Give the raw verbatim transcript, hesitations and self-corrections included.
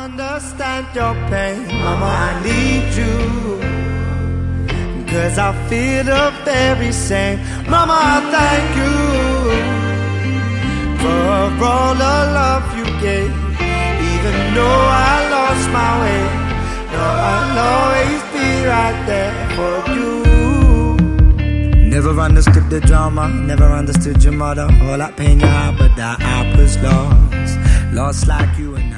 understand your pain, Mama, I need you, 'cause I feel the very same. Mama, I thank you for all the love you gave. Even though I lost my way, no, I'll always be right there for you. Never understood the drama, never understood your mother. All that pain you had, but that I was lost, lost like you and